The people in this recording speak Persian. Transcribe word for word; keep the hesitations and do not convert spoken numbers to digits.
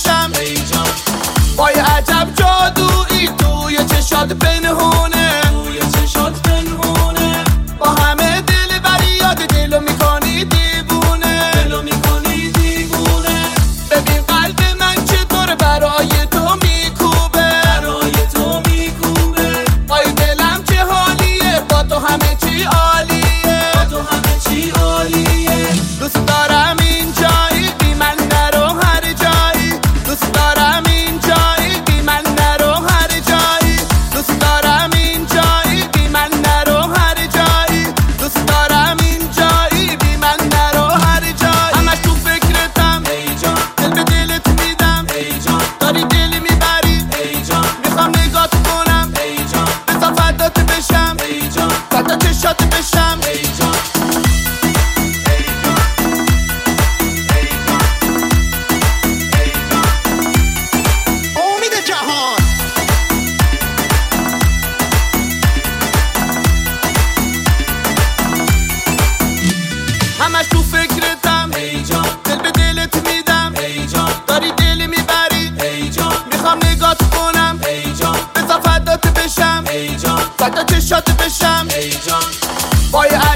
بشم وای عجب جادویی توی چشات پنهونه توی چشات پنهونه با همه دل بری یاد دلو میکنی دیوونه دلو میکنی دیوونه ببین قلب من چطور برای تو میکوبه برای تو میکوبه وای دلم چه حالیه با تو همه چی عالیه با تو همه چی عالیه دوست دارم این جایی بی من نرو هر جایی دوست دارم این جایی بی من نرو هر جایی دوست دارم این جایی بی من نرو هر جایی دوست دارم این جایی بی من نرو هر جایی همش تو فکرتم ای جان دل به دلت میدم ای جان داری دل میبری ای جان میخوام نگات کنم ای جان بذار فدات بشم ای جان فدا چشات بشم ای جان همش تو فکرتم ای جان دل به دلت میدم ای جان داری دل میبری ای جان میخوام نگات کنم ای جان بذار فدات بشم ای جان فدا چشات بشم ای جان وای